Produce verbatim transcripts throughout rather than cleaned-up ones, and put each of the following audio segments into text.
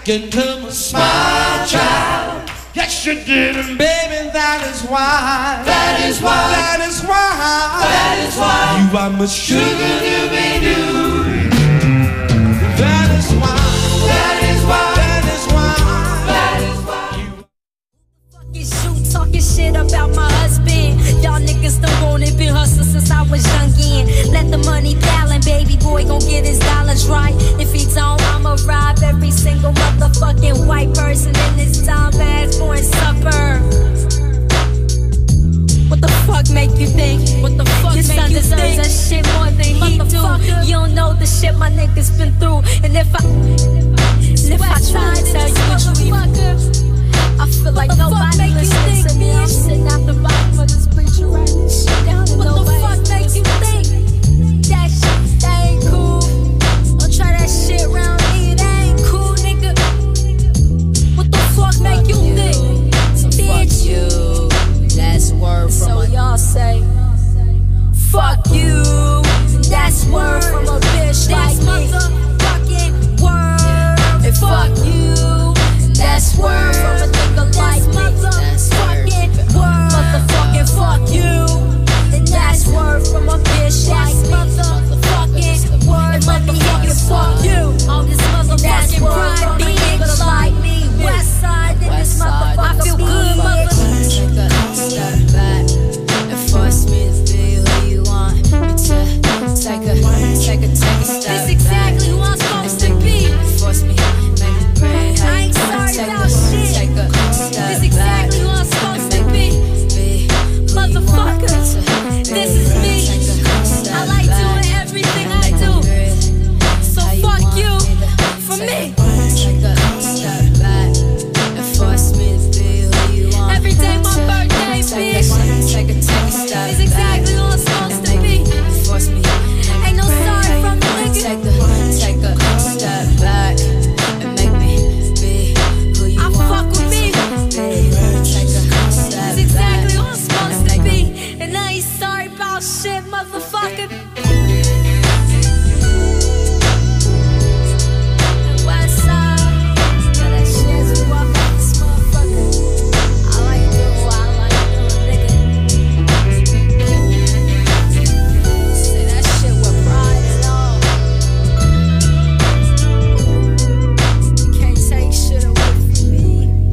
into my smile, child. Yes, you did, and baby, that is why. That is why. That is why. That is why. You are my sugar, you be do. That is why. That is why. That is why. That is why. You shoot talking shit about my husband. Y'all niggas don't want it, been hustling since I was youngin'. Let the money ballin', baby boy gon' get his dollars right. If he don't, I'ma rob every single motherfucking white person in this dumb ass foreign suburb. What the fuck make you think? What the fuck Your make you think? Your son deserves that shit more than he do. You don't know the shit my niggas been through. And if I, and if I try to tell you what you even, I feel like nobody listens to me. I'm sitting out the bottom of this preacher writing this shit down and nobody. What the fuck make you think? That shit, that ain't cool. Don't try that shit around me, that ain't cool, nigga. What the fuck make you think? So fuck you, that's word from so a y'all say, fuck you, that's word from a bitch like me. Motherfucking word, and fuck you, that's word from a nigga like me. Motherfucking word, motherfucking fuck you, and that's word from a bitch like me. Motherfucking word, motherfucking fuck you, all this motherfucking pride from a nigga like me. West side in this motherfucker, I feel good, motherfucker. Step back and force me to be who you want me to. Take a, take a, take a step back. This exactly who I'm supposed to be. Force me, make me break. I ain't sorry about shit. Take a step This exactly who I'm supposed to be. Motherfucker, this is me. I like doing everything I do. So fuck you for me. Take a step back and force me to be who you want. Every day my birthday, bitch. Take a, take a step This exactly who I'm supposed to be. Force me. Ain't no sorry from the nigga. Take a, take a step back and make me be who you I want. fuck with me. Take a step This exactly who I'm supposed to be. And I ain't sorry about shit, motherfucker. West side, yeah, that shit's who I fuck this motherfucker. I like doing what I like doing, nigga. Say that shit with pride and all. You can't take shit away from me.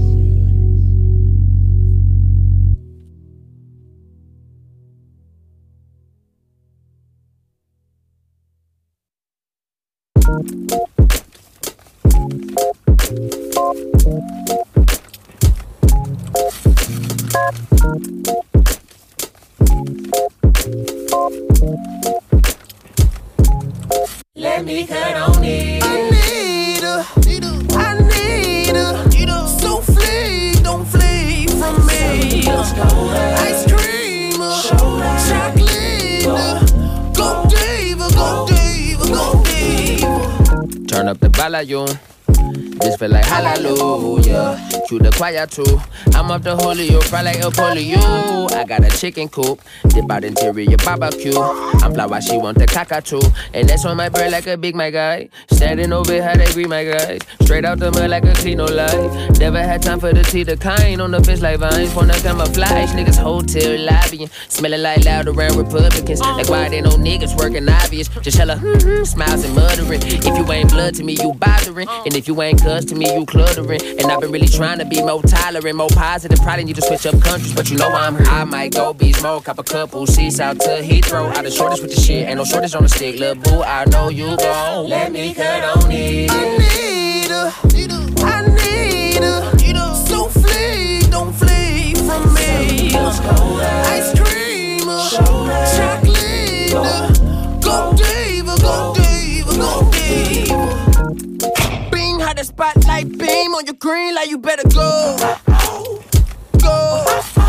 Let me cut on it. I need her, I need her. Souffle, don't flee from me. Ice cream, chocolate. Go diva, go diva, go diva. Turn up the volume. This feel like hallelujah. True the choir too. I'm up the Julio, fry like a polio. I got a chicken coop, dip out interior barbecue. I'm fly while she want the cockatoo. And that's on my bird like a big my guy. Standing over how they greet my guys. Straight out the mud like a clean no life. Never had time for the tea, the kind. On the fence like vines, wanna camouflage. Niggas hotel lobbying, smelling like loud around Republicans. Like why they no niggas working obvious. Just hella mm-hmm, smiles and muttering. If you ain't blood to me, you bothering. And if you ain't cuz to me, you cluttering. And I've been really trying to be more tolerant, more positive. Probably need to switch up countries, but you know I'm here. I might go be smoke, cop a couple seats out to Heathrow. Out the shortest with the shit, ain't no shortage on the stick. Lil' boo, I know you gon' let me cut on it. I need her, I need her. Souffle, don't flee from me. Ice cream, chocolate. Go diva, go diva, go diva. Beam how the spotlight beam on your green light, you better go. Go.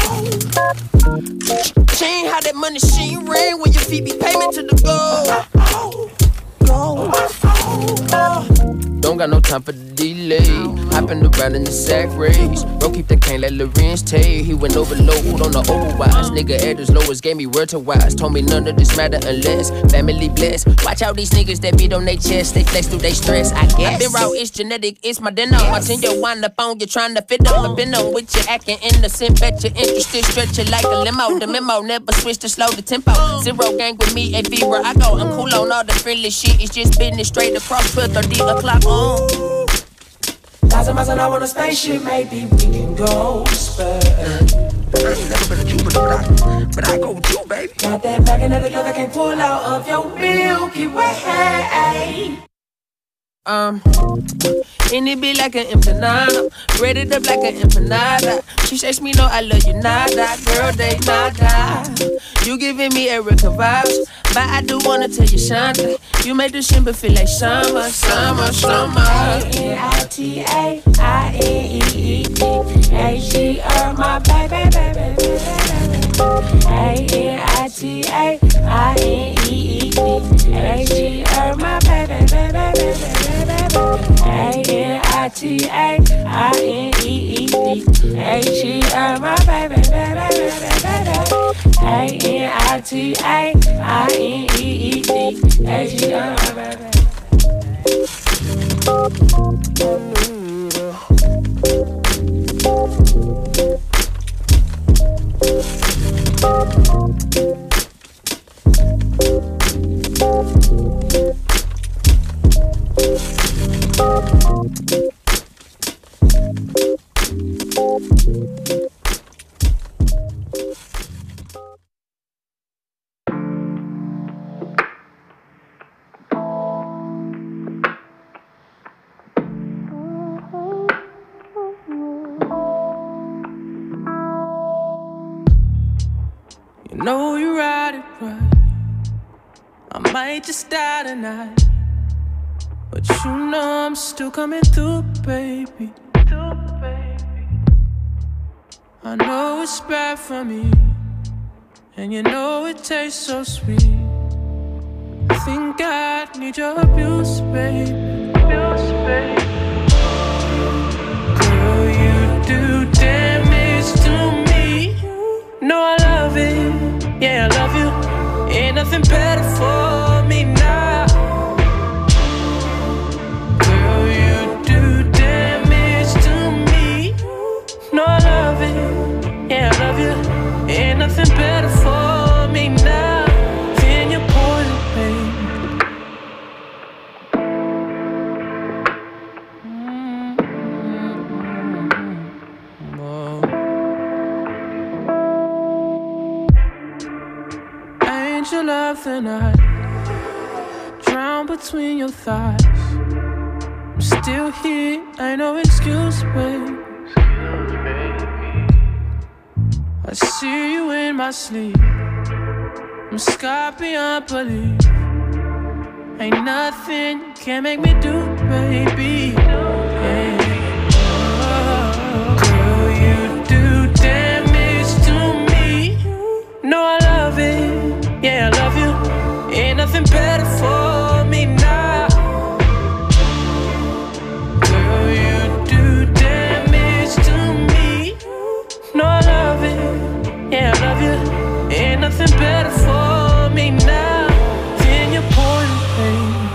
Chain how that money she ring when your feet be payment to the go. Go. Don't got no time for the delay. relay. Hopping around in the sack race. Bro, keep the cane like Lorenz Tay. He went overload on the overwise. Nigga at his lowest gave me word to wise. Told me none of this matter unless family blessed. Watch out these niggas that beat on their chest. They flex through they stress, I guess. I been raw, it's genetic, it's my dinner. Watching your wind up on you trying to fit up. I've been on with you acting innocent. Bet you're interested, stretch it like a limo. The memo never switch to slow the tempo. Zero gang with me, a fever. I go, I'm cool on all the friendly shit. It's just business straight across twelve thirty o'clock on. Thousand miles an hour on a spaceship, maybe we can go spend. I ain't never been a Cuban, but I, but I go with you, baby. Got that back and the girl that can't pull out of your Milky Way. Um, and it be like an empanada, breaded up like an empanada. She says me no, I love you nada, girl they nada. You giving me Erica vibes, but I do wanna tell you something. You make the shimmer feel like summer, summer, summer. A N I T A, I N E E D, A G R my baby, baby, baby. A N I T A, I N E E D, A G R my baby, baby, baby. A N I T A, I N E E D, A G R my baby, baby, baby, baby. A N I T A, I N E E D, A G R my baby. You know you ride it right. I might just die tonight, but you know I'm still coming through, baby. Through, baby. I know it's bad for me, and you know it tastes so sweet. I think I need your abuse, baby. Abuse, baby. Girl, you do damage to me. No, I love it. Yeah, I love you. Ain't nothing better for me now. Girl, you do damage to me. No, I love it. Yeah, I love you. Ain't nothing better for me now than your poison, baby. Mm-hmm. Oh. Ain't your love the night? Drown between your thighs. I'm still here, ain't no excuse, babe. I see you in my sleep. I'm scarred beyond belief. Ain't nothing you can make me do, baby. Yeah. Oh, girl, you do damage to me. No, I love it. Yeah, I love you. Ain't nothing better for me now. Girl, you do damage to me. No, I love it. Yeah, I love you. Ain't nothing better for me now than your poison, baby.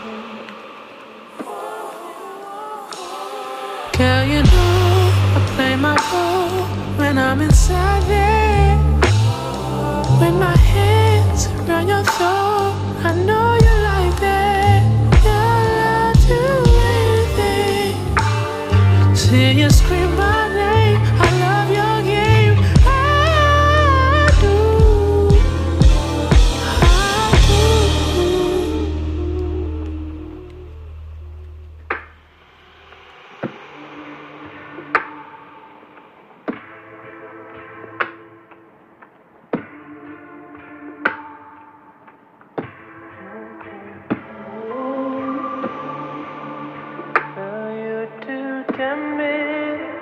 Girl, you know I play my role when I'm inside there. With my hands around your throat, I know you like that. You'll do anything. Till you scream my name, I love your game. I do, I do. Girl, you do damage.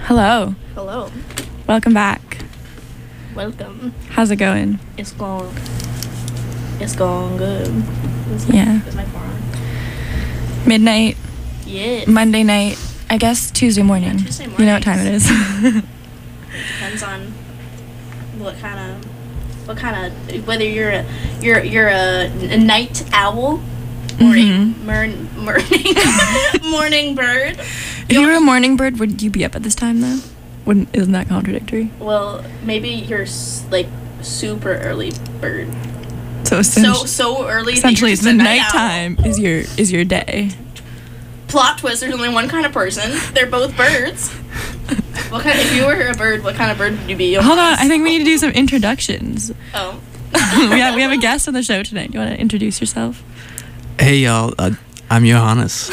Hello. Hello. Welcome back. Welcome. How's it going? It's going. It's going good. Is Yeah. Is my forearm? Midnight, Yeah. Monday night, I guess Tuesday morning. Yeah, Tuesday You know what time it is. Depends on what kind of, what kind of, whether you're a, you're you're a, a night owl or Mhm. a morn, morning morning bird. If you were a morning bird, would you be up at this time though? Wouldn't isn't that contradictory? Well, maybe you're s- like super early bird. So So essentially, so early. that essentially you're it's just the a night owl. nighttime is your is your day. Plot twist: there's only one kind of person. They're both birds. What kind? If you were a bird, what kind of bird would you be? Hold on, I think we need to do some introductions. Oh. we have we have a guest on the show tonight. Do you want to introduce yourself? Hey y'all, uh, I'm Johannes.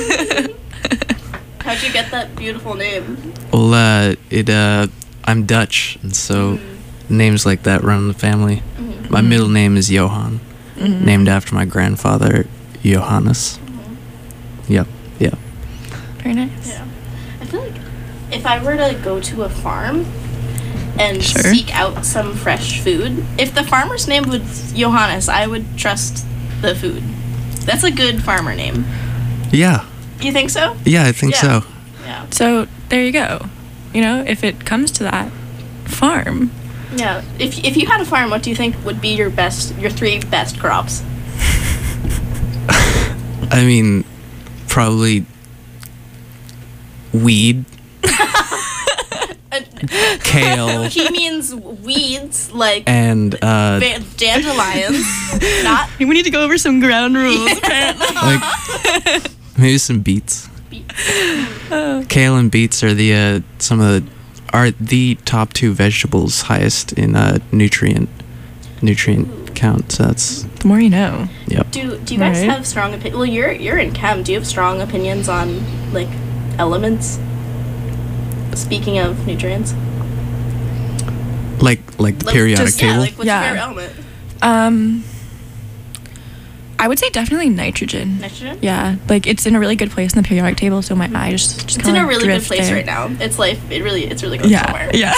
How'd you get that beautiful name? Well, uh, it uh, I'm Dutch, and so names like that run in the family. Mhm. My middle name is Johan, Mhm. named after my grandfather, Johannes. Yep, yep. Very nice. Yeah. I feel like if I were to go to a farm and Sure. seek out some fresh food, if the farmer's name was Johannes, I would trust the food. That's a good farmer name. Yeah, You think so? yeah, I think Yeah. so. Yeah. So there you go. You know, if it comes to that, farm. Yeah. If if you had a farm, what do you think would be your best, your three best crops? I mean, probably weed, kale, He means weeds like and uh, va- dandelions, not We need to go over some ground rules. like maybe some beets. Oh. Kale and beets are the uh, some of the are the top two vegetables highest in uh, nutrient nutrient count. So that's The more you know. yep. Do do you guys Right. have strong opinions? Well, you're you're in chem. Do you have strong opinions on like elements? Speaking of nutrients, Like like the Like, periodic just- table. Yeah, like what's Yeah. your favorite element? Um, I would say definitely nitrogen. Nitrogen. Yeah, like it's in a really good place in the periodic table, so my eye just, just It's in kinda a really good drift place there. right now. It's like it really it's really going Yeah, somewhere. yeah.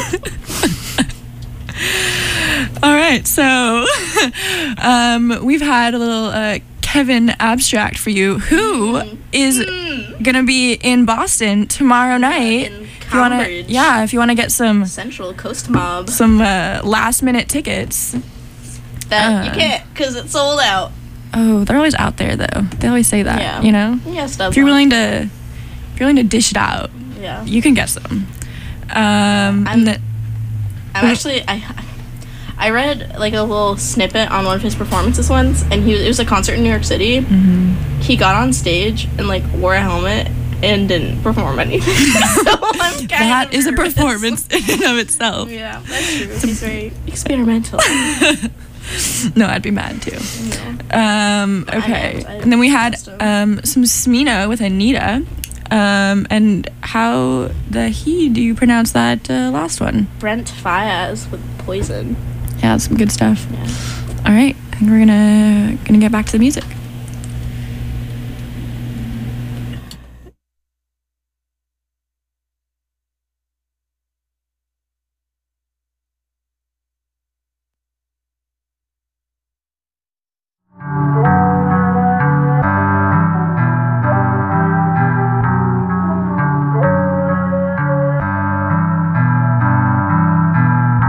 All right, so um, we've had a little uh, Kevin abstract for you, who Mm. is gonna be in Boston tomorrow night. In If you wanna, Cambridge. yeah, if you want to get some Central Coast Mob. some uh, last minute tickets. That you uh, can't because it's sold out. Oh, they're always out there though. They always say that. Yeah. You know, Yeah, stuff. if you're willing to, if you're willing to dish it out, Yeah. you can get some. Um, I'm- and the- I'm actually I I read like a little snippet on one of his performances once, and he was, it was a concert in New York City. Mm-hmm. He got on stage and like wore a helmet and didn't perform anything. so I'm kind that of is a nervous. performance in and of itself. Yeah, that's true. He's very experimental. No, I'd be mad too. No. Um, I okay, am- I and then we had trust him. um, some Smino with Anita. Um, and how the he do you pronounce that uh, last one? Brent Faiyaz with Poison. Yeah, that's some good stuff. Yeah. All right, I think we're gonna gonna get back to the music.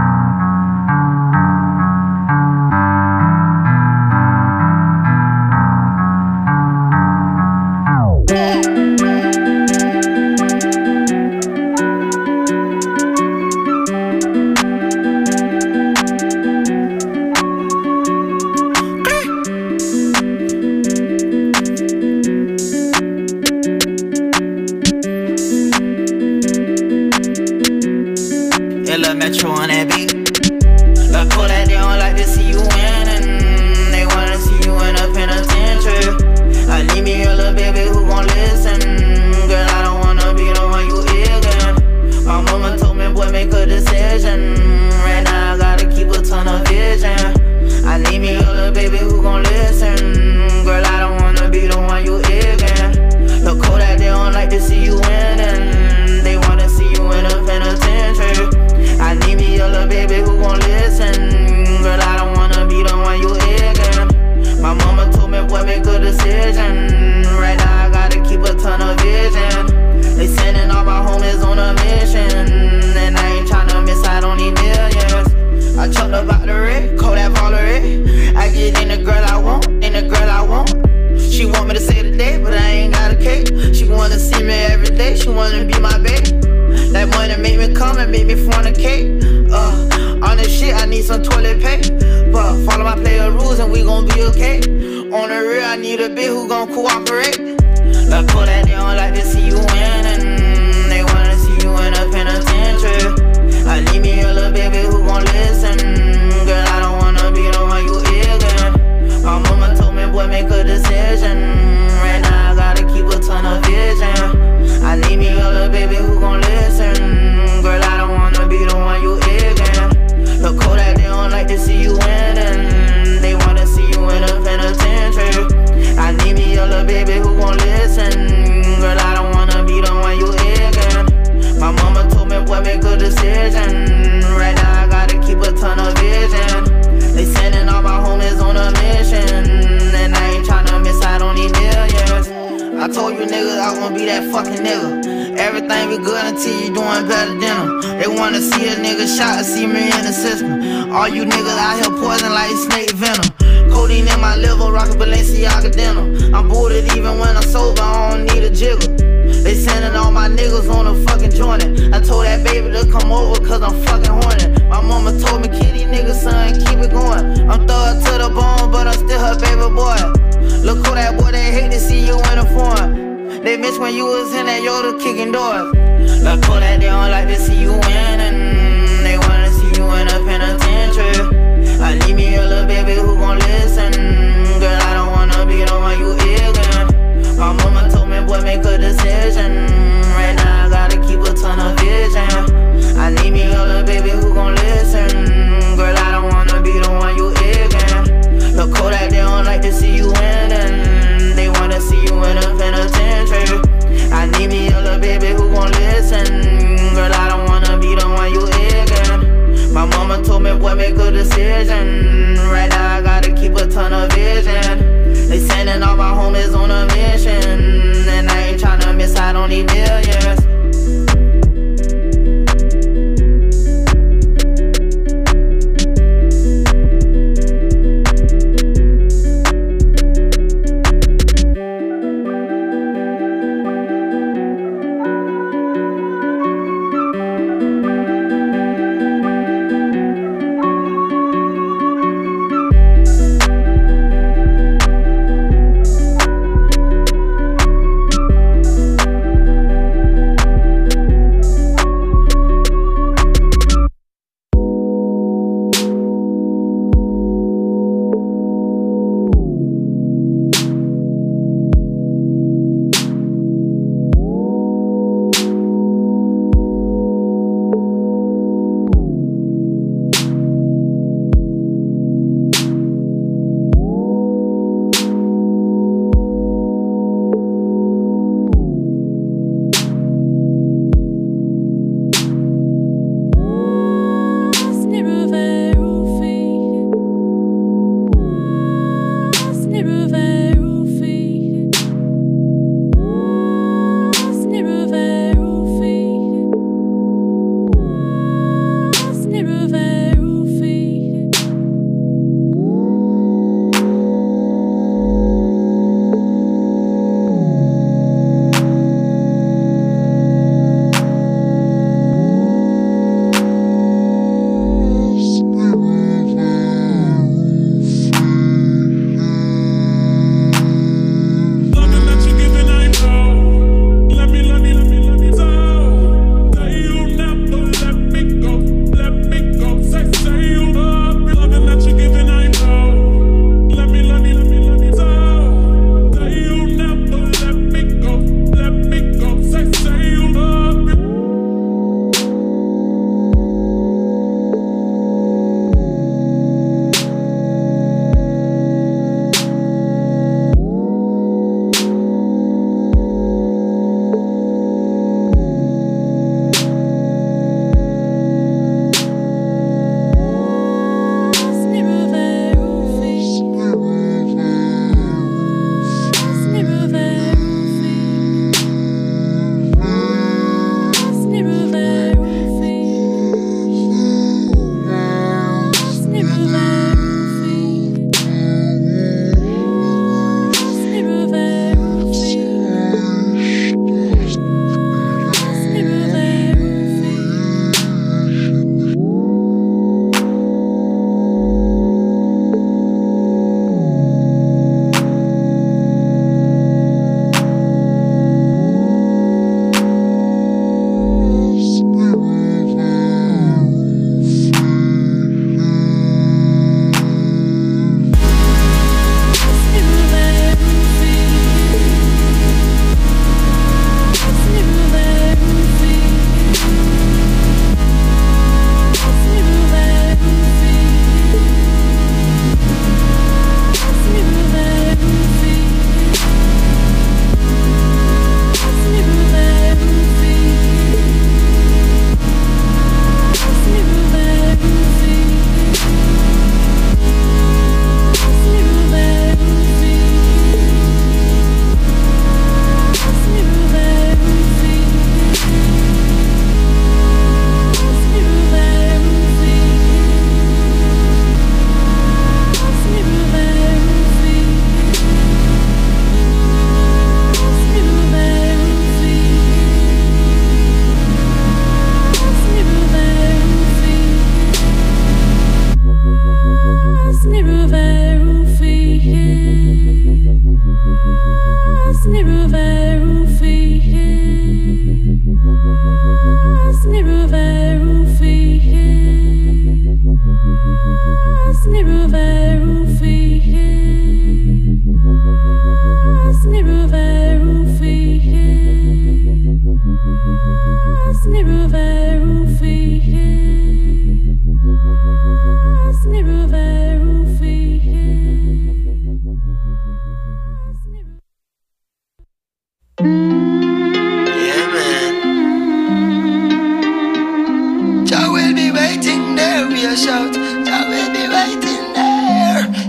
Thank you a cake. On the real, I need a bitch who gon' cooperate. Like Kodak, they don't like to see you winning. They wanna see you in a penitentiary. I need me a little baby who gon' listen. Girl, I don't wanna be the one you ignorant. My mama told me, boy, make a decision. Right now, I gotta keep a ton of vision. I need me a little baby who gon' listen. Girl, I don't wanna be the one you ignorant. Look, Kodak, they don't like to see you winning. They wanna see you in a penitentiary. I need me a little baby who gon' listen. Girl, I don't wanna be the one you ignorant. My mama told me, boy, make a decision. Right now, I gotta keep a ton of vision. They sending all my homies on a mission. And I ain't tryna miss out on these millions. I told you niggas I gon' be that fucking nigga. Everything be good until you doing better than them. They wanna see a nigga shot or see me in the system. All you niggas out here poison like snake venom. Codeine in my liver, rockin' Balenciaga denim. I'm boarded even when I'm sober, I don't need a jiggle. They sending all my niggas on a fucking joint. I told that baby to come over cause I'm fucking horny. My mama told me, kid, these niggas, son, keep it going. I'm thug to the bone, but I'm still her baby boy. Look who that boy, they hate to see you in a form. They miss when you was in that Yoda kicking doors. Look who that they don't like to see you winning. They wanna see you in a penitentiary. I need me a little baby who gon' listen. Girl, I don't wanna be the one you ignorant. My mama told me, boy, make a decision. Right now, I gotta keep a ton of vision. I need me a little baby who gon' listen. Girl, I don't wanna be the one you ignorant. Look, Kodak, they don't like to see you winning. They wanna see you in a penitentiary. I need me a little baby who gon' listen. Girl, I don't wanna be the one you ignorant. My mama told me, boy, make a decision. Right now, I gotta keep a ton of vision. They sending all my homies on a mission. And I ain't tryna miss out on these millions.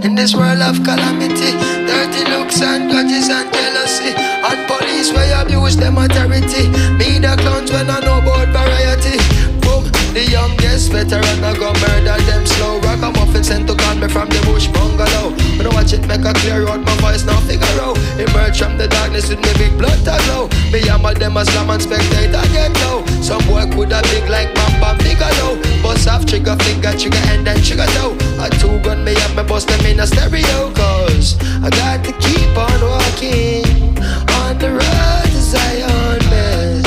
In this world of calamity, dirty looks and grudges and jealousy, and police where abuse them authority. Me the clowns when I know about variety. Boom, the youngest veteran I go murder them slow. Ragamuffin sent to call me from the bush bungalow. When I watch it make a clear out, my voice now figure out. Emerge from the darkness with me big blood to glow. Me hammer them as slam and spectator get low. Some boy coulda big like Bam Bam Bigelow. Bust off trigger finger, trigger and then trigger toe. A two gun me up, me bust them in a stereo. Cause I got to keep on walking on the road to Zion, man.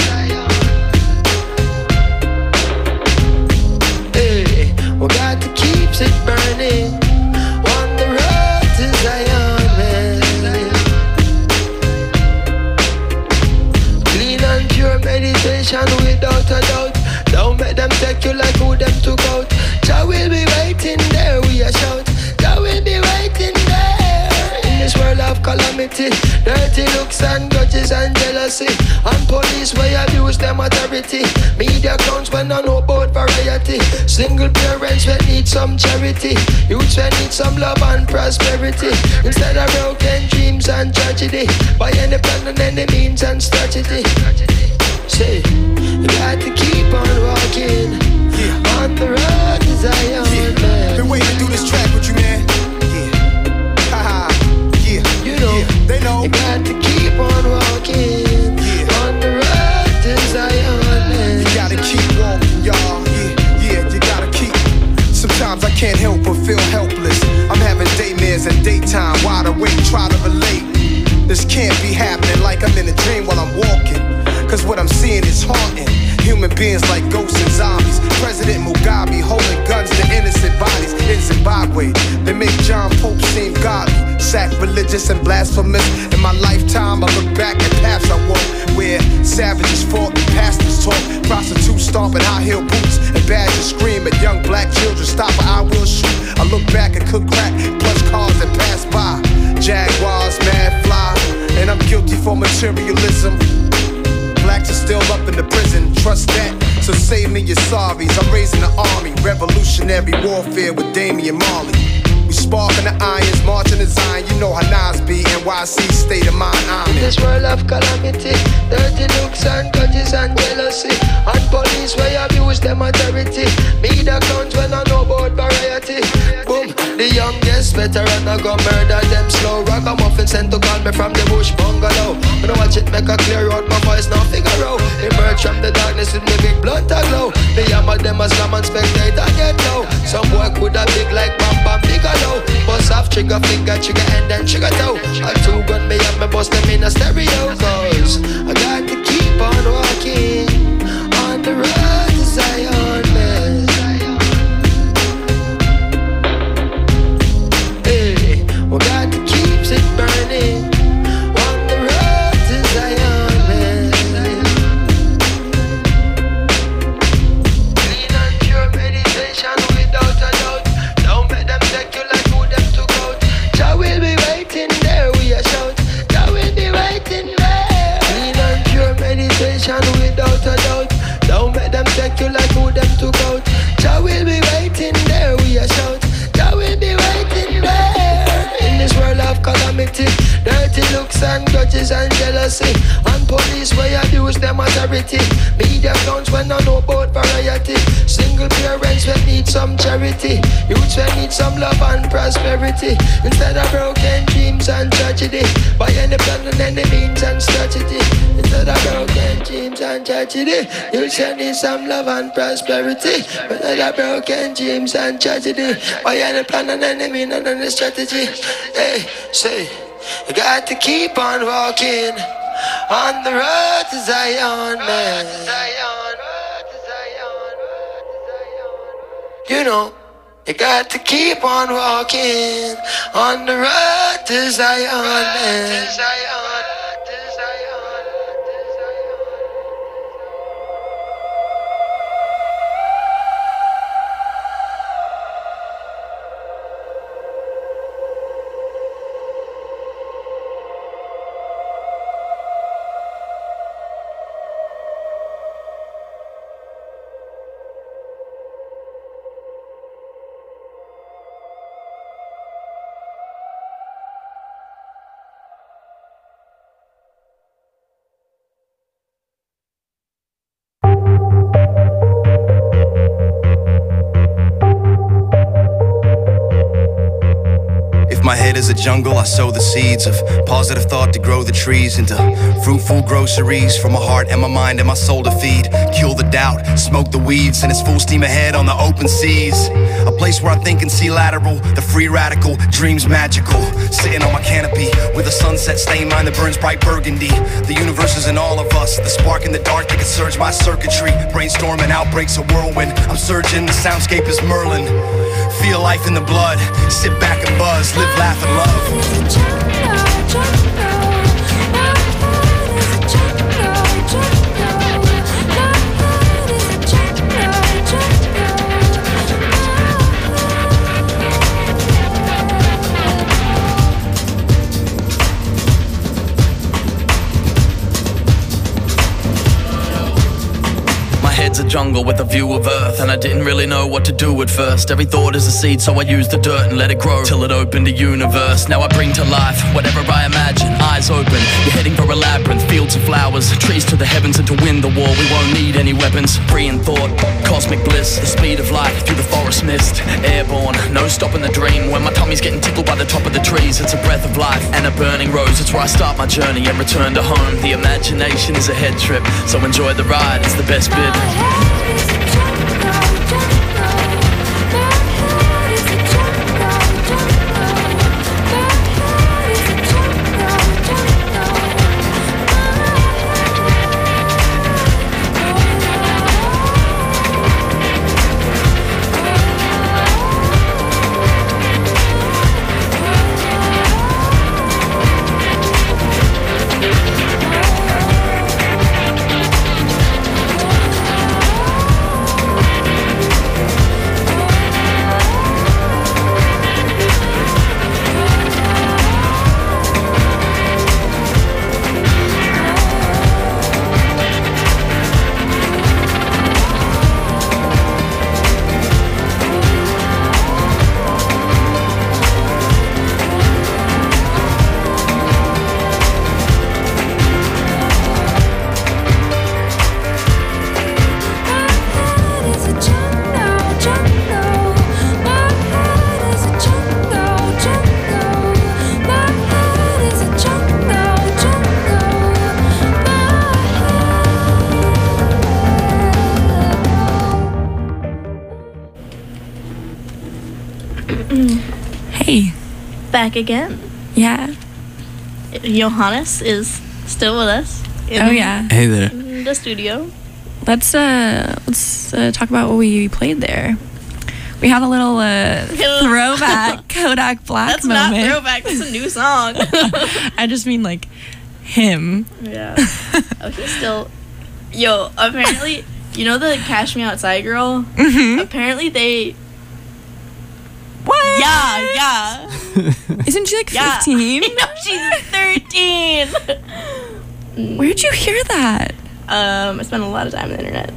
Hey, we got to keep it burning on the road to Zion, man. Clean and pure meditation without a doubt. Don't make them take you like who them took out. Jah will be waiting there, we a shout. Jah will be waiting there. In this world of calamity, dirty looks and grudges and jealousy, and police where abuse them authority. Media clowns when I know about variety. Single parents when need some charity. Youths when need some love and prosperity. Instead of broken dreams and tragedy, by any plan and any means and strategy. Say, you got to keep on walking, yeah, on the road to Zion, yeah, man. Been waiting to do this track with you, man. Yeah, haha, yeah, you know, yeah, they know. You got to keep on walking, yeah, on the road to Zion, man. You gotta keep walking, y'all. Yeah, yeah, you gotta keep. Sometimes I can't help but feel helpless. I'm having daymares and daytime, wide awake, try to relate. This can't be happening like I'm in a dream while I'm walking. Cause what I'm seeing is haunting. Human beings like ghosts and zombies. President Mugabe holding guns to innocent bodies in Zimbabwe. They make John Pope seem godly, sacrilegious and blasphemous. In my lifetime I look back at paths I walk, where savages fought and pastors talk. Prostitutes stomping high heel boots and badgers scream at young black children. Stop or I will shoot. I look back and cook crack, plus cars that pass by. Jaguars, mad fly, and I'm guilty for materialism. Blacks are still up in the prison, trust that. So save me your sorries. I'm raising the army, revolutionary warfare with Damian Marley. We sparking the irons, marching the Zion. You know how Nas be, N Y C state of mind. I'm in this world of calamity, dirty looks and grudges and jealousy, and police where abuse them authority. Me the clowns when I know about variety. Boom, the youngest veteran I go murder them slow. Ragamuffin sent to call me from the bush bungalow. When I watch it make a clear out, my voice now figure out. Emerge from the darkness with me big blood to glow. Me hammer them as slam and spectator get low. Some boy coulda big like Bam Bam Bigelow. Bust off trigger finger, trigger and then trigger toe. A two gun me up, me bust them in a stereo. Cause I got to keep on walking on the road to Zion, man. Hey, we got to keep it burning on the road to Zion, man. Clean and pure meditation without a doubt. Don't let them take you like who them took out. Jah will be waiting there, we a shout. Jah will be waiting there. Clean and pure meditation without a doubt. Don't let them take you like who them took out. Jah will be waiting there, we a shout. Jah will be waiting there. In this world of calamity, dirty looks and grudges and jealousy, and police where abuse them authority. Media clowns when I know about variety. Single parents when need some charity. Youths when need some love and prosperity. Instead of broken dreams and tragedy, by any plan and any means and strategy. Instead of broken dreams and tragedy, youths when need some love and prosperity. Instead of broken dreams and tragedy, by any plan and any means and any strategy. Hey, say, you got to keep on walking on the road to Zion, man. You know, you got to keep on walking on the road to Zion, man. My head is a jungle, I sow the seeds of positive thought to grow the trees into fruitful groceries for my heart and my mind and my soul to feed. Kill the doubt, smoke the weeds, and it's full steam ahead on the open seas. A place where I think and see lateral, the free radical, dreams magical. Sitting on my canopy with a sunset stained mind that burns bright burgundy. The universe is in all of us, the spark in the dark that can surge my circuitry. Brainstorming outbreaks a whirlwind, I'm surging, the soundscape is Merlin. Feel life in the blood, sit back and buzz, live, laugh and love. It's a jungle with a view of earth, and I didn't really know what to do at first. Every thought is a seed, so I used the dirt and let it grow till it opened a universe. Now I bring to life whatever I imagine. Eyes open, you're heading for a labyrinth. Fields of flowers, trees to the heavens, and to win the war we won't need any weapons. Free in thought, cosmic bliss, the speed of light through the forest mist. Airborne, no stopping the dream. When my tummy's getting tickled by the top of the trees, it's a breath of life and a burning rose. It's where I start my journey and return to home. The imagination is a head trip, so enjoy the ride, it's the best bit. Hey. Back again. Yeah. Johannes is still with us. In Oh yeah. Hey there. The studio. Let's uh let's uh, talk about what we played there. We have a little uh, throwback Kodak Black That's moment. not throwback. That's a new song. I just mean like him. Yeah. Oh, he's still. Yo, apparently, you know the Cash Me Outside girl? Mm-hmm. Apparently they. What? Yeah, yeah. Isn't she like Yeah. fifteen? No, she's thirteen. Where'd you hear that? Um, I spent a lot of time on the internet.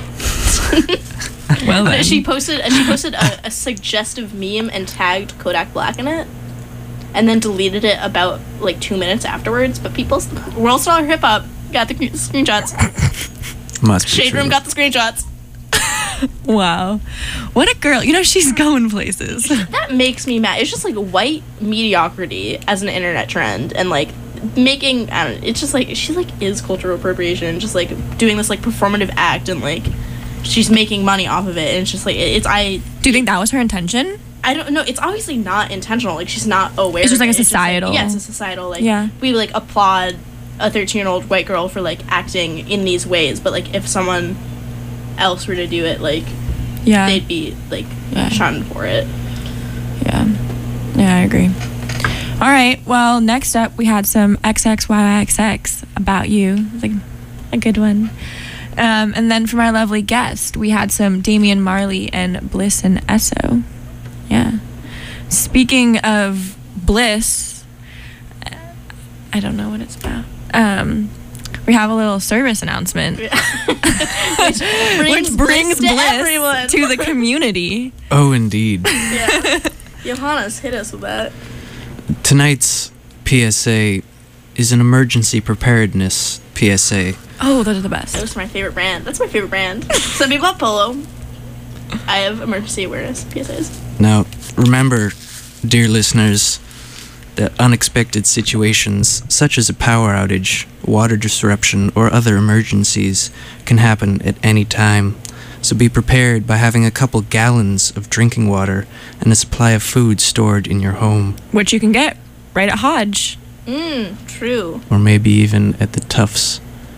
Well then. She posted. She posted a, a suggestive meme and tagged Kodak Black in it, and then deleted it about like two minutes afterwards. But people, World Star Hip Hop got the screenshots. Must be Shade true. Room got the screenshots. Wow. What a girl. You know, she's going places. That makes me mad. It's just like white mediocrity as an internet trend, and like making, I don't know, it's just like she like is cultural appropriation, just like doing this like performative act, and like she's making money off of it, and it's just like it's I Do you think that was her intention? I don't know. It's obviously not intentional. Like she's not aware. It's just of like it. a societal- It's just, like, yeah, it's a societal. Like Yeah. we like applaud a thirteen-year-old white girl for like acting in these ways, but like if someone else were to do it, like Yeah. they'd be like Yeah. shunned for it. Yeah. Yeah, I agree. All right. Well, next up we had some X X Y X X About You. It's like a good one. Um, and then from our lovely guest, we had some Damian Marley and Bliss and Esso. Yeah. Speaking of Bliss, I don't know what it's about. Um, we have a little service announcement. Which brings, Which brings bliss to bliss everyone. to the community. Oh, indeed. Yeah. Johannes, hit us with that. Tonight's P S A is an emergency preparedness P S A. Oh, those are the best. That's my favorite brand. That's my favorite brand. Some people have Polo. I have emergency awareness P S As. Now, remember, dear listeners, that unexpected situations, such as a power outage, water disruption, or other emergencies, can happen at any time. So be prepared by having a couple gallons of drinking water and a supply of food stored in your home. Which you can get right at Hodge. Mmm, true. Or maybe even at the Tufts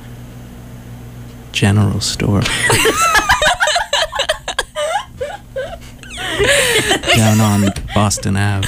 General Store. Down on Boston Avenue.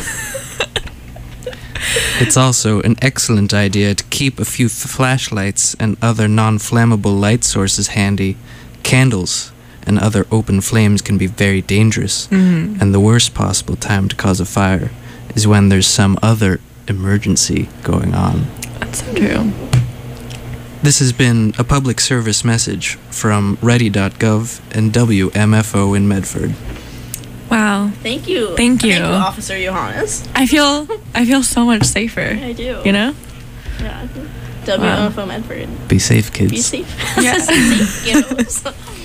It's also an excellent idea to keep a few f- flashlights and other non-flammable light sources handy. Candles and other open flames can be very dangerous, Mhm. and the worst possible time to cause a fire is when there's some other emergency going on. That's so true. This has been a public service message from ready dot gov and W M F O in Medford. Wow. Thank you. Thank you. Thank you, Officer Johannes. I feel I feel so much safer. I do. You know? Yeah. W M F O Medford. Be safe, kids. Be safe. Yeah. Safe kiddos.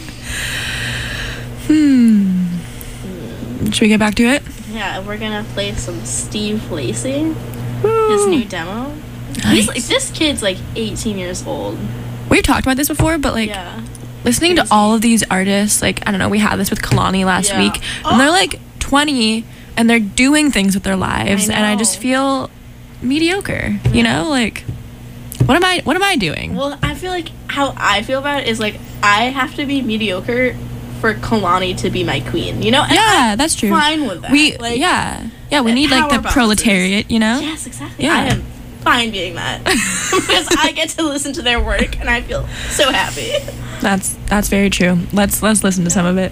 Hmm. Should we get back to it? Yeah, we're gonna play some Steve Lacy. His new demo. He's like, this kid's like eighteen years old. We've talked about this before, but like Yeah. listening to all of these artists, like I don't know, we had this with Kalani last Yeah. week, and they're like twenty and they're doing things with their lives, I and I just know. feel mediocre. You know, like what am I? What am I doing? Well, I feel like how I feel about it is like I have to be mediocre for Kalani to be my queen. You know? And yeah, I'm that's true. Fine with that. We like, yeah yeah we the need like the power balances. proletariat. You know? Yes, exactly. Yeah. I am fine being that because I get to listen to their work and I feel so happy. That's that's very true. Let's let's listen to some of it.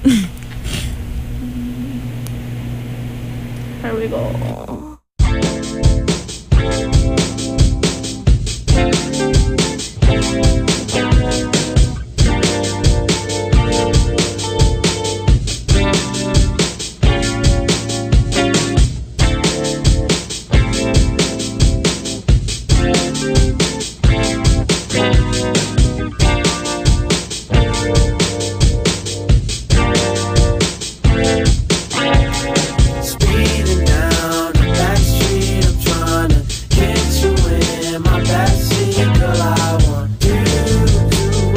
Here we go. Speeding down the back street, I'm tryna get you in my backseat, girl. I want you to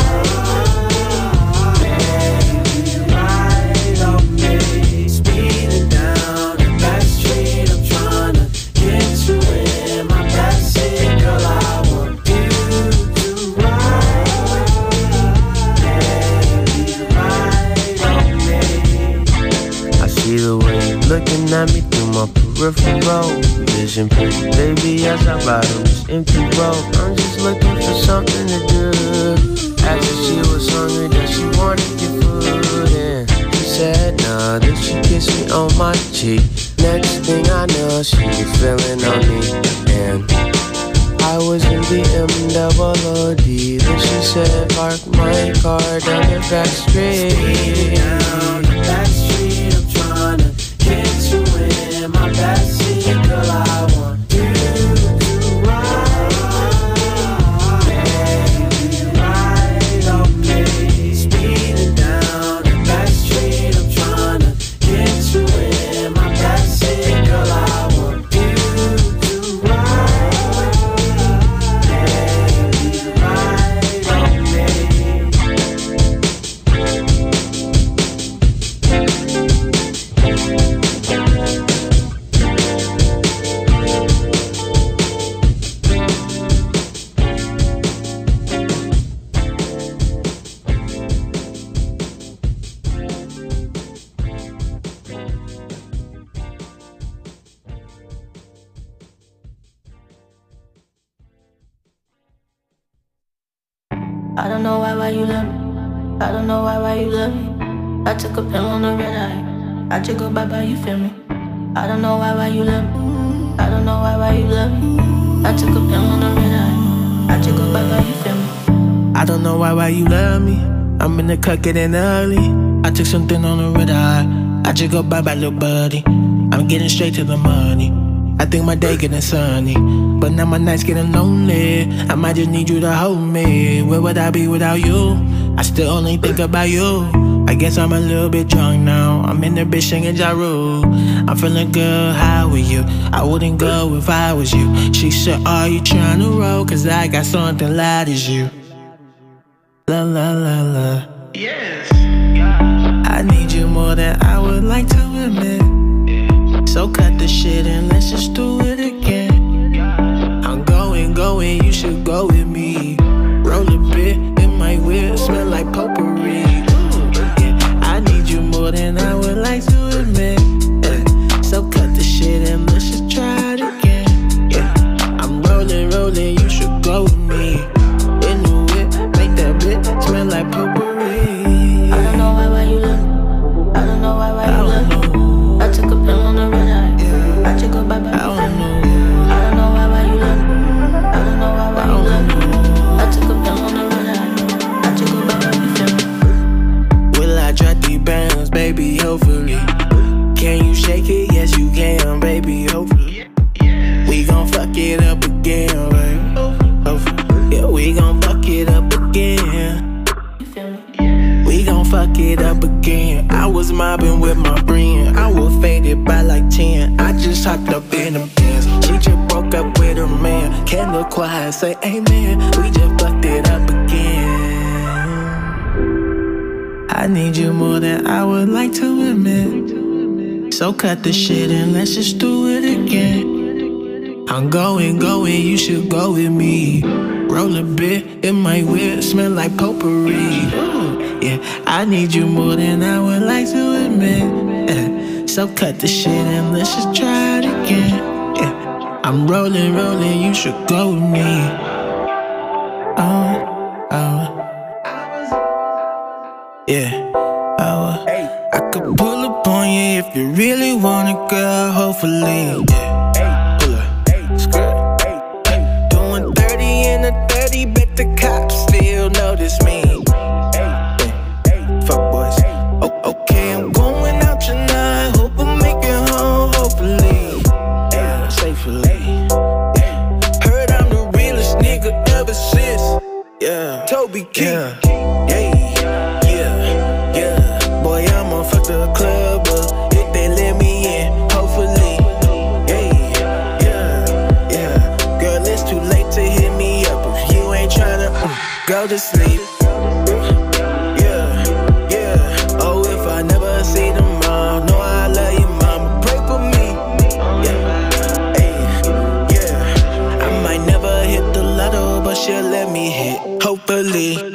ride, baby, ride on me. Speeding down the back street, I'm tryna get you in my backseat, girl. I want you to ride, baby, ride on me. I see the way you're looking at me through my peripheral vision, pretty baby, as I ride on this empty road. I'm just looking for something to do. Asked if she was hungry, that she wanted your food, and she said nah, then she kissed me on my cheek. Next thing I know, she was feeling on me, and I was in the M double O D. Then she said, park my car down the back street. Speeding down the back street, I'm tryna get you in my backseat, girl. I want you to ride, baby, ride on me. Speeding down the back street, I'm tryna get you in my backseat, girl. I want you to ride, baby, ride on me. I don't know why, why you love me. I don't know why, why you love me. I took a pill on the red eye. I just go bye bye, you feel me? I don't know why, why you love me. I don't know why, why you love me. I took a pill on the red eye. I just go bye bye, you feel me? I don't know why, why you love me. I'm in the cut getting early. I took something on the red eye. I just go bye bye, little buddy. I'm getting straight to the money. I think my day getting sunny, but now my nights getting lonely. I might just need you to hold me. Where would I be without you? I still only think about you. I I guess I'm a little bit drunk now. I'm in the bitch singing Ja Rule. I'm feeling good, how are you? I wouldn't go if I was you. She said, are you trying to roll? Cause I got something loud as you. La la la la. Yes. I need you more than I would like to admit. So cut the shit and let's just do it again. I'm going, going, you should go with me. Roll a bit in my whip, smell like potpourri. I need you more than I would like to admit. Yeah. So cut the shit and let's just try it again. Yeah. I'm rolling, rolling, you should go with me. In the whip, make that bit smell like potpourri. I don't know why, why you love me. I don't know why, why you love me. I took a pill on the red eye. I took a bye bye. I don't know. I don't know why, why you love me. I don't know why, why you love me. I took a pill on the red eye. I took a bye bye. You feel me? Will I drop these bands, baby, hopefully. Can you shake it? Yes, you can, baby, hopefully. We gon' fuck it up again, baby. Hopefully. Yeah, we gon' fuck it up again. We gon' fuck it up again. I was mobbing with my friend. I was faded by like ten. I just hopped up in the Benz. She just broke up with her man. Can't look quiet, say amen. We just fucked it up again. I need you more than I would like to admit. So cut the shit and let's just do it again. I'm going, going, you should go with me. Roll a bit in my whip, smell like potpourri. Yeah, I need you more than I would like to admit. Yeah. So cut the shit and let's just try it again. Yeah, I'm rolling, rolling, you should go with me. Oh, oh. Yeah, oh, I could pull up on you if you really want it, girl, hopefully. Yeah, pull up, skirt. Doing thirty in a thirty, bet the cops still notice me. Fuck boys. Oh, okay, I'm going out tonight. Hope I make it home, hopefully. Yeah, safely. Yeah. Heard I'm the realest nigga ever since. Yeah, Toby Keith. Yeah. Fuck the club up if they let me in, hopefully. Yeah, yeah, yeah. Girl, it's too late to hit me up if you ain't tryna uh, go to sleep. Yeah, yeah. Oh, if I never see them all, know I love you, mama. Pray for me. Yeah, hey, yeah. I might never hit the lotto, but she'll let me hit, hopefully.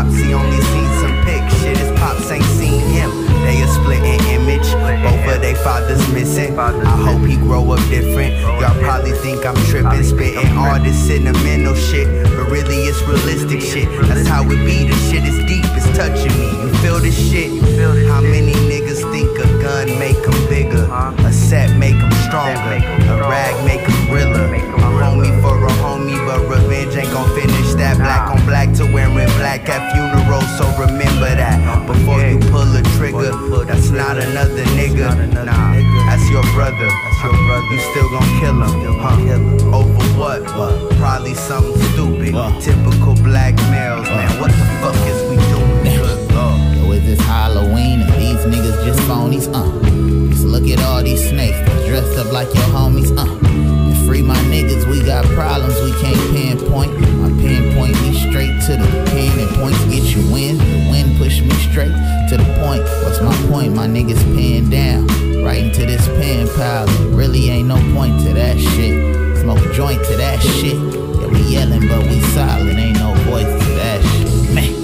pops, he only seen some pics. Shit, his pops ain't seen him. They a splitting image, both of they fathers missing. I hope he grow up different. Y'all probably think I'm tripping, spitting all this sentimental shit, but really it's realistic shit. That's how it be, the shit is deep, it's touching me. You feel this shit? How many niggas think a gun make them bigger? A set make them stronger, a rag make them realer. A homie for a homie, but revenge ain't gon' finish that. Black on black to wearing black at funerals, so remember that. Before you pull a trigger, that's not another nigga. Nah, that's your brother. You still gon' kill him, huh? Over what? Probably something stupid. Typical black males, man. What the fuck is we doing? Good Lord. Yo, is this Halloween and these niggas just phonies? Uh, just look at all these snakes that's dressed up like your homies. Uh, and free my niggas. We got problems we can't pinpoint. My pinpoint me straight to the pin and points get you win. The wind push me straight to the point. What's my point? My niggas pinned down right into this pen pile. Really ain't no point to that shit. Smoke a joint to that shit. Yeah, we yelling but we silent. Ain't no voice to that shit. Man.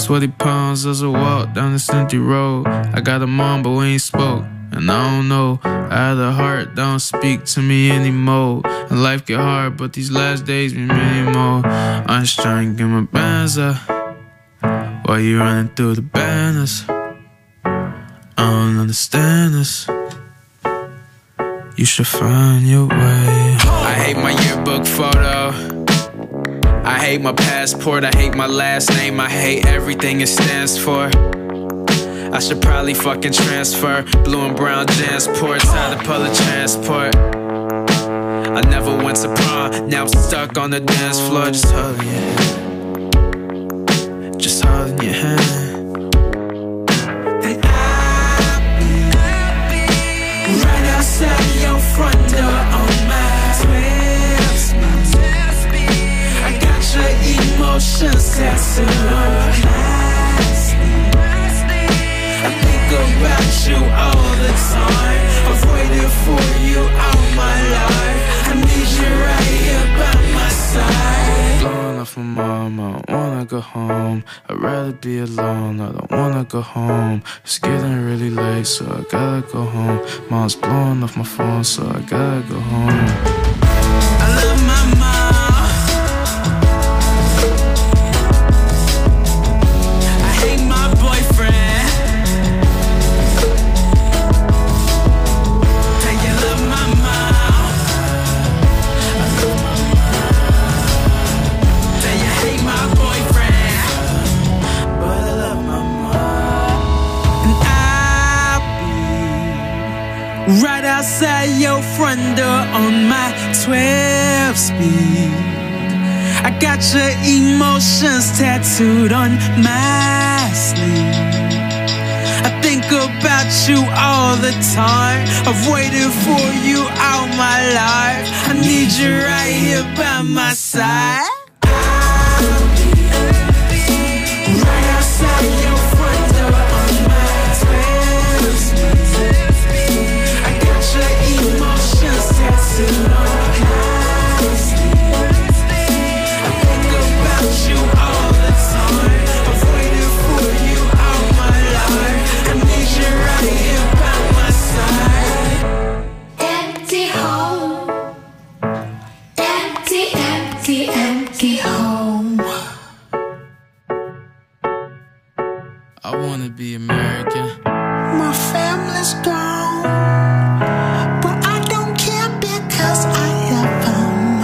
Sweaty palms as I walk down this empty road. I got a mom, but we ain't spoke. And I don't know, I had a heart, don't speak to me anymore. And life get hard, but these last days be many more. I'm just trying to get my bands up while you running through the banners. I don't understand this. You should find your way. I hate my yearbook photo. I hate my passport. I hate my last name. I hate everything it stands for. I should probably fucking transfer. Blue and brown Jansports out of public transport. I never went to prom. Now I'm stuck on the dance floor. Just holding your hand. Just holding your hand. And I'll be, I'll be right outside your front door on my twelve speed. I got your emotions tattooed on my about you all the time. I've waited for you all my life. I need you right here by my side. Blowing off my mom, I don't wanna go home. I'd rather be alone, I don't wanna go home. It's getting really late, so I gotta go home. Mom's blowing off my phone, so I gotta go home. I love my mom. I hate my boyfriend. Right outside your front door on my twelve speed. I got your emotions tattooed on my sleeve. I think about you all the time. I've waited for you all my life. I need you right here by my side. I'll be, I'll be right outside your front door on my twelve speed. Emotions tattooed on my sleeve. I think about you all the time. I've waited for you all my life. I need you right here by my side. Empty home. Empty, empty, empty home. I wanna be American. My family's gone, but I don't care because I love them.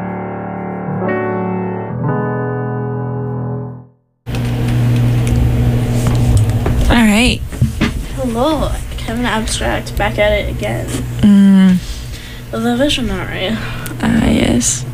All right. Hello, Kevin Abstract, back at it again. Mm. The visionary. Ah, yes.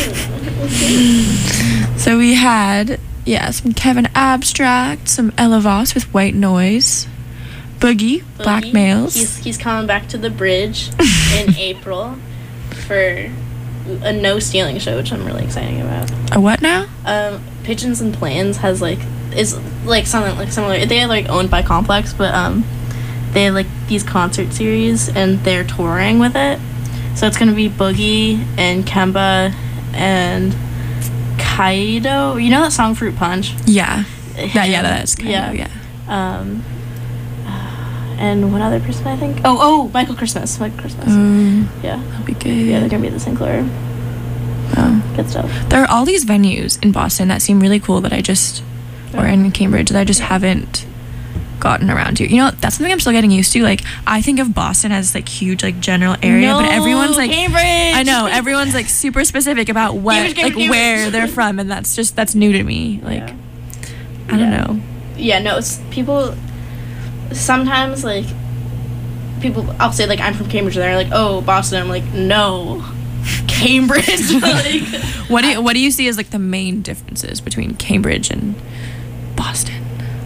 So we had, yeah, some Kevin Abstract, some Ella Voss with White Noise, Boogie, Boogie. Black Males. He's, he's coming back to the bridge in April for a no stealing show, which I'm really excited about. A what now? Um, Pigeons and Plans has like is like something like similar. They are like owned by Complex, but um, they have like these concert series and they're touring with it. So it's gonna be Boogie and Kemba and Kaido. You know that song Fruit Punch? Yeah. Yeah, yeah, that's Kaido, yeah. yeah. Um, uh, and one other person I think. Oh, oh, Michael Christmas. Michael Christmas. Um, yeah. That'd be good. Yeah, they're gonna be at the Sinclair. Oh. Good stuff. There are all these venues in Boston that seem really cool that I just, or in Cambridge, that I just haven't gotten around to. You know, that's something I'm still getting used to. Like, I think of Boston as like huge, like general area, No, but everyone's like Cambridge. I know everyone's like super specific about what, Cambridge, Cambridge, like where Cambridge. they're from, and that's just that's new to me. Like, Yeah. I don't Yeah. know. Yeah, no, it's people. Sometimes like people, I'll say like I'm from Cambridge, and they're like, oh, Boston. I'm like, no, Cambridge. Like, What do you, what do you see as like the main differences between Cambridge and Boston?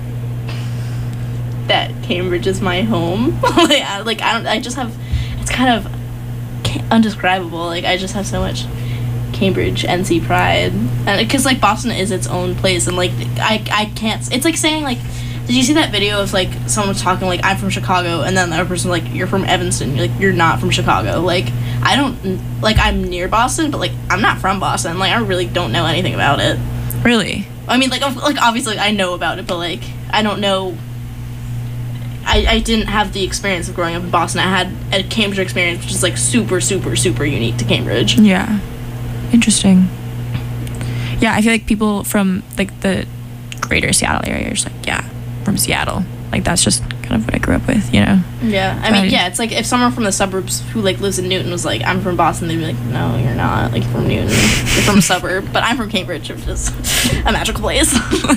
that Cambridge is my home. like, I, like I don't. I just have. It's kind of ca- undescribable. Like I just have so much Cambridge N C pride, and because like Boston is its own place, and like I I can't. It's like saying like. Did you see that video of like someone was talking like I'm from Chicago, and then the other person like you're from Evanston, you're like you're not from Chicago. Like I don't like I'm near Boston, but like I'm not from Boston. Like I really don't know anything about it. Really? I mean, like, of- like obviously I know about it, but like I don't know. I, I didn't have the experience of growing up in Boston. I had a Cambridge experience, which is like super, super, super unique to Cambridge. Yeah. Interesting. Yeah, I feel like people from like the greater Seattle area are just like, yeah, from Seattle. Like that's just kind of what I grew up with, you know? Yeah. I mean, yeah, it's like if someone from the suburbs who like lives in Newton was like, I'm from Boston, they'd be like, no, you're not. Like, you're from Newton. You're from a suburb. But I'm from Cambridge, which is a magical place.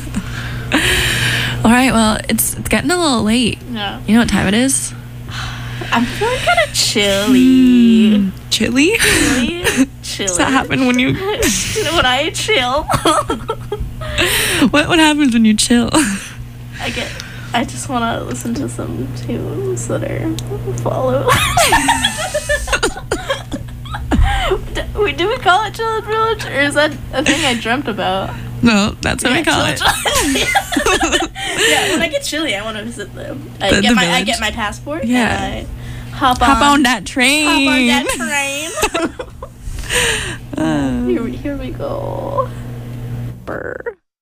All right, well, it's, it's getting a little late. Yeah. You know what time it is? I'm feeling kind of chilly. Mm, chilly? Chilly? Chilly. Does that happen when you... when I chill? what what happens when you chill? I get... I just want to listen to some tunes that are follow. Wait, do we call it Chillin' Village? Or is that a thing I dreamt about? No, that's what yeah, we call it. Yeah, when I get chilly, I want to visit them. I The- get the my I village. get my passport. Yeah. And I hop, Hop on, on that train. Hop on that train. Uh. here, we- here we go. Brr.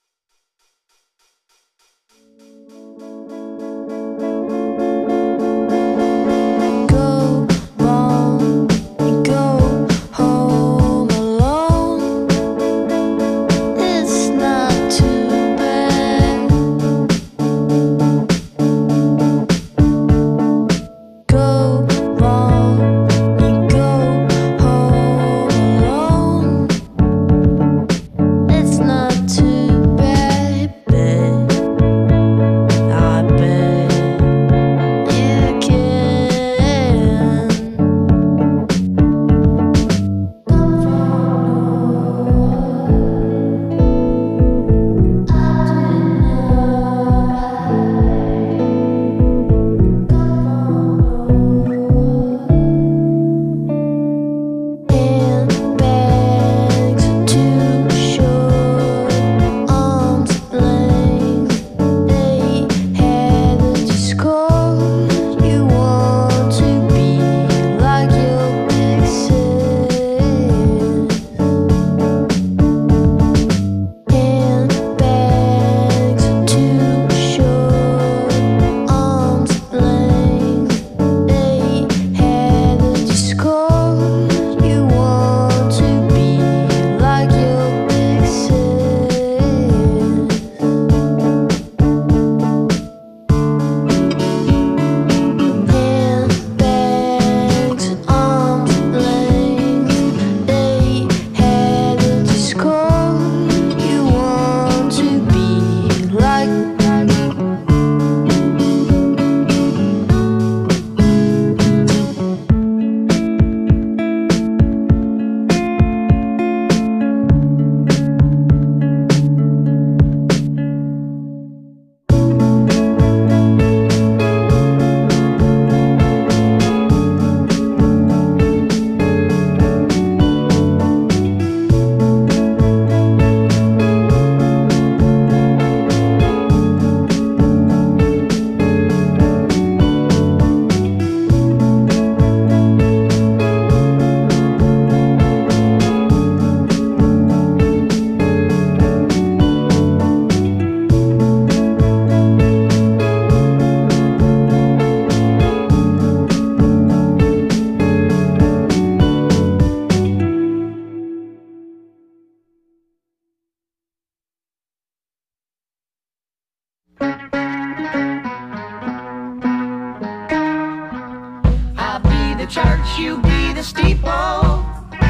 church, you be the steeple.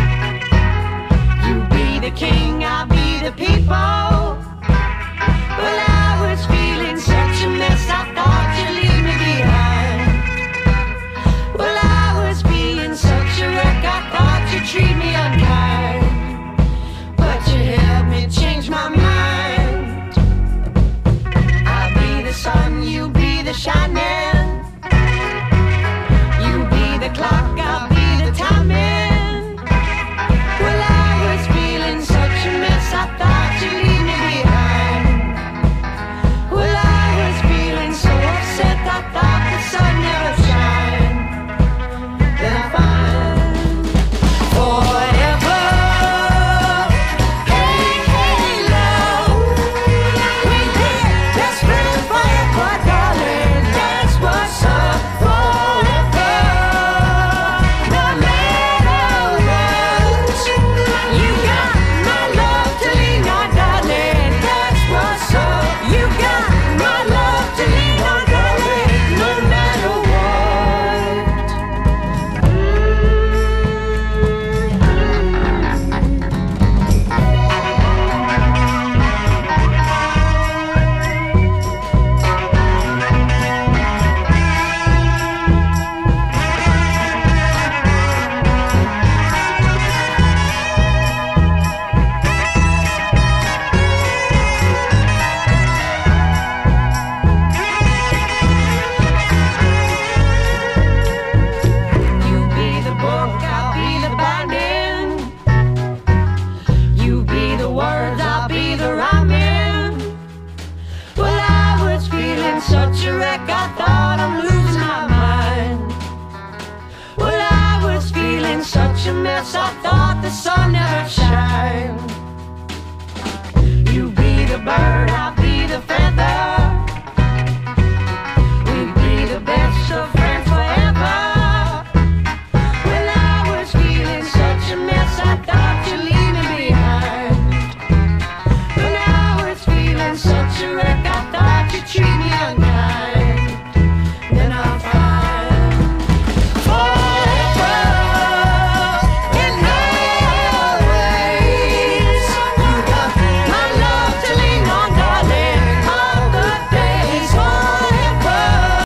You be the king, I'll be the people. Well, I was feeling such a mess, I thought you'd leave me behind. Well, I was being such a wreck, I thought you'd treat me unkind. But you helped me change my mind. I'll be the sun, you be the shining. Clock, I'll be the timing. Well, I was feeling such a mess, I thought you'd leave me behind. Well, I was feeling so upset, I thought the sun never shine. Then I find forever. Hey, hey, love, a mess, I thought the sun never shine. You be the bird, I'll be the feather.